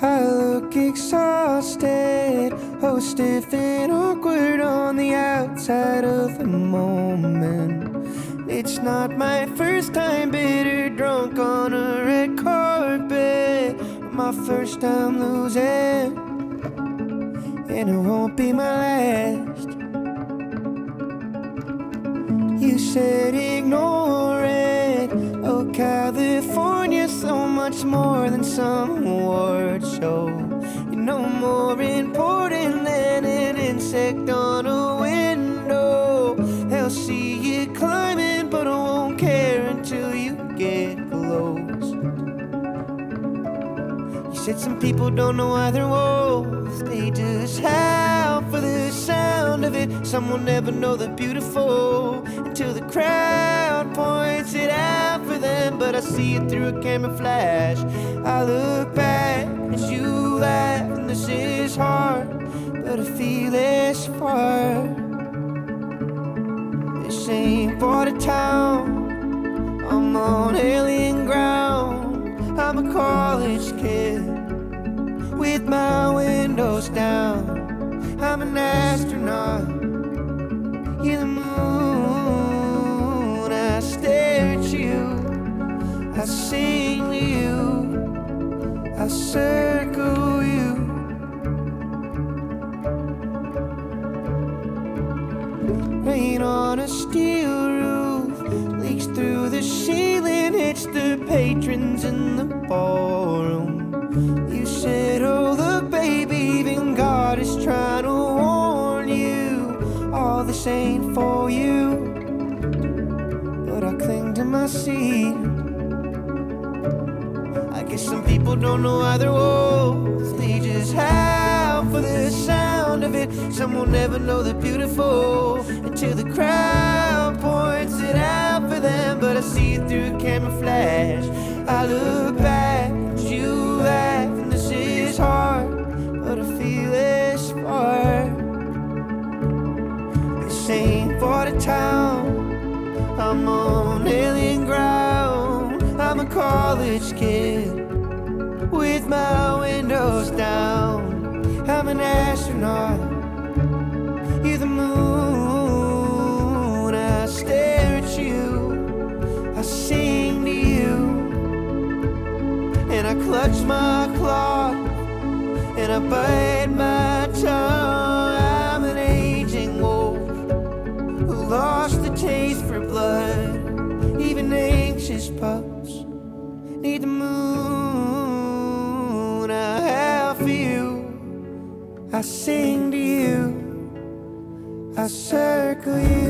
I look exhausted, oh stiff and awkward on the outside of the moment. It's not my first time bitter drunk on a red carpet, my first time losing, and it won't be my last. You said ignore it. Oh, California, so much more than some award show. You're no more important than an insect on a window. They'll see you climbing, but I won't care until you get close. You said some people don't know why they're wolves, they just howl for the sound of it. Some will never know the beautiful until the crowd points it out for them. But I see it through a camera flash. I look back as you laugh, and this is hard, but I feel as far. This ain't Border Town, I'm on alien ground. I'm a college kid with my windows down. I'm an astronaut, you're the moon. I stare at you, I sing to you, I circle you. Rain on a steel roof leaks through the ceiling, hits the patrons in the ballroom. You said, oh look baby, even God is trying to warn you, all this ain't for you. But I cling to my seat. I guess some people don't know why they're wolves, they just howl for the sound of it. Some will never know the beautiful until the crowd points it out for them. But I see it through a camera flash. I look back as you laugh, and this is hard, but I feel as far. This ain't Border Town, I'm on alien ground. I'm a college kid with my windows down. I'm an astronaut, you're the moon. I stare at you, I sing to you, and I clutch my cloth, and I bite my tongue. I'm an aging wolf who lost the taste for blood. Even anxious pups need the moon. I howl for you, I sing to you, I circle you.